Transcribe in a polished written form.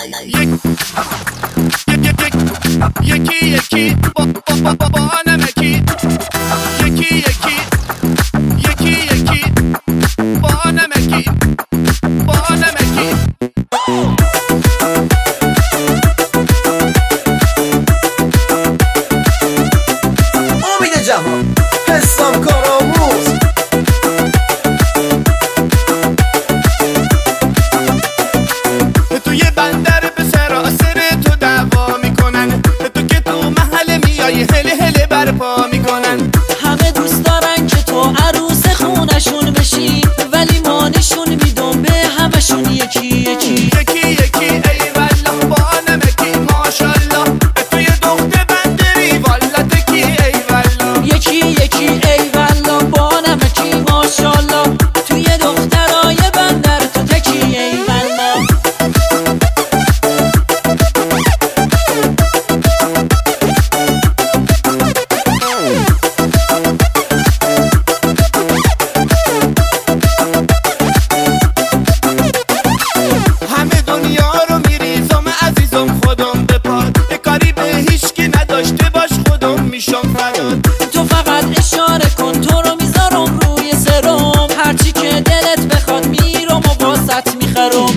یکی یکی با نمکی، یکی یکی با نمکی، با نمکی. امید جهان، حسام کارآموز. توی بندر به سراسر تو دعوا میکنن، تو که تو محل میای هله هله برپا میکنن. همه دوست دارن که تو عروس خونشون بشی، ولی ما نشون میدم به همشون یکی یکی. یکی یکی ای والله با نمکی ماشالله، توی دخت بندری والا تکی ای والله. یکی یکی ای والله با نمکی ماشالله، توی دخترای بندر تو تکی ای والله. همه دنیا رو میریزم عزیزم خودم بپاد، کاری به هیچکی نداشته باش خودم میشم فداد. تو فقط اشاره کن تو رو میذارم روی سرم، هرچی که دلت بخواد میرم و واسط میخرم.